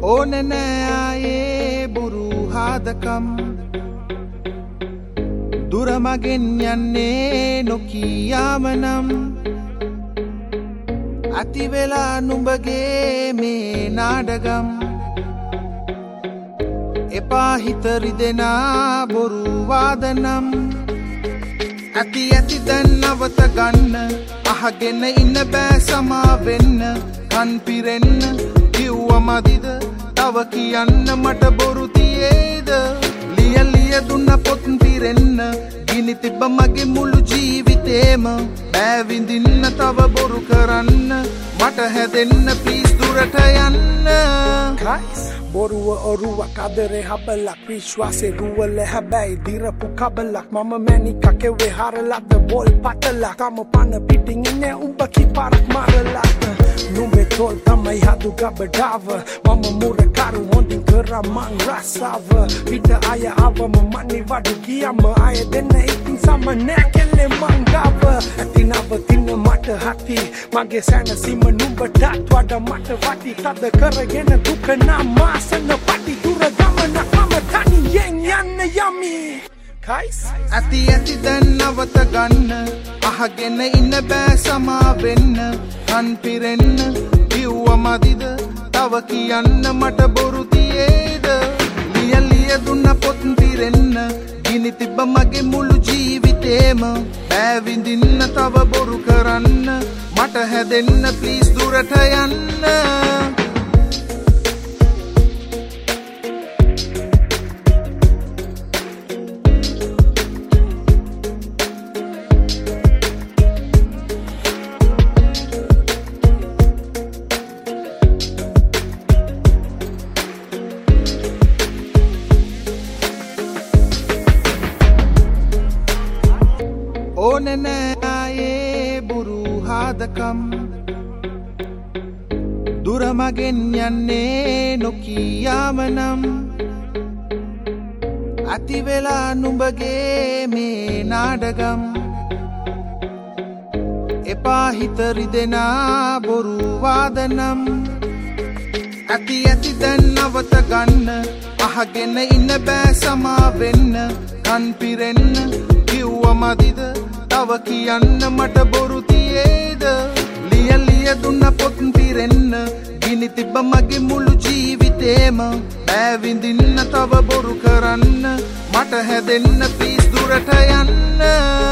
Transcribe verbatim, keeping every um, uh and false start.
ඕනෙ නෑ ආයේ බුරු හාදකම් දුර මගෙන් යන්නේ නොකියාමනම් අති වෙලා නුඹගේ මේ නාඩගම් එපා හිත රිදෙනා බොරු වාදනම් ඇති ඇති දැන් නවත ගන්න අහගෙන ඉන්න බෑ සමා වෙන්න කන් පිරෙන්න කිව්ව මදිද තව කියන්න මට බොරු තියේද ලිය ලිය දුන්න පොත් පිරෙන්න ගිනි තිබ්බ මගේ මුළු ජීවිතේම බෑ විඳින්න තව බොරු කරන්න මට හැදෙන්න ප්ලීස් දුරට යන්න guys බොරුව ඔරුවක් අදරේ හබලක් විශ්වාසේ රුවල හැබැයි දිරපු කබලක් මම මැනිකක් එවේ හරලක්ද බෝල් පටලක් තම පන පිටින් ඉන්නේ උඹ කිපාරක් මාරලක් නුඹේ තෝල් තමයි හදු ගබඩාව මම මුරකරු හොඳින් කරා මං රසාව පිට අය අවම මනි වඩු කියම අය දෙන්න ඉතින් සම නෑ කෙල්ලේ මං ගාව ඇති නවතින මට හති මගේ සැනසීම නුඹටත් වඩා මට වටි තද කරගෙන දුක නාමා සන පටි දුර ගමනක් මම තනියෙන් යන්න යමි guys ඇති ඇති දැන් නවත ගන්න අහගෙන ඉන්න බෑ සමා වෙන්න කන් පිරෙන්න කිව්ව මදිද තව කියන්න මට බොරු තියේද ලිය ලිය දුන්න පොත් පිරෙන්න ගිනි තිබ්බ මගේ මුළු ජීවිතේම බෑ විඳින්න තව බොරු කරන්න මට හැදෙන්න ප්ලීස් දුරට යන්න ඕනෙ නෑ ආයේ බුරු හාදකම් දුර මගෙන් යන්නේ නොකියාමනම් අති වෙලා නුඹගේ මේ නාඩගම් එපා හිත රිදෙනා බොරු වාදනම් ඇති ඇති දැන් නවත ගන්න අහගෙන ඉන්න බෑ සමා වෙන්න කන් පිරෙන්න කිව්ව මදිද තව කියන්න මට බොරු තියේද ලිය ලිය දුන්න පොත් පිරෙන්න ගිනි තිබ්බ මගේ මුළු ජීවිතේම බෑ විඳින්න තව බොරු කරන්න මට හැදෙන්න ප්ලීස් දුරට යන්න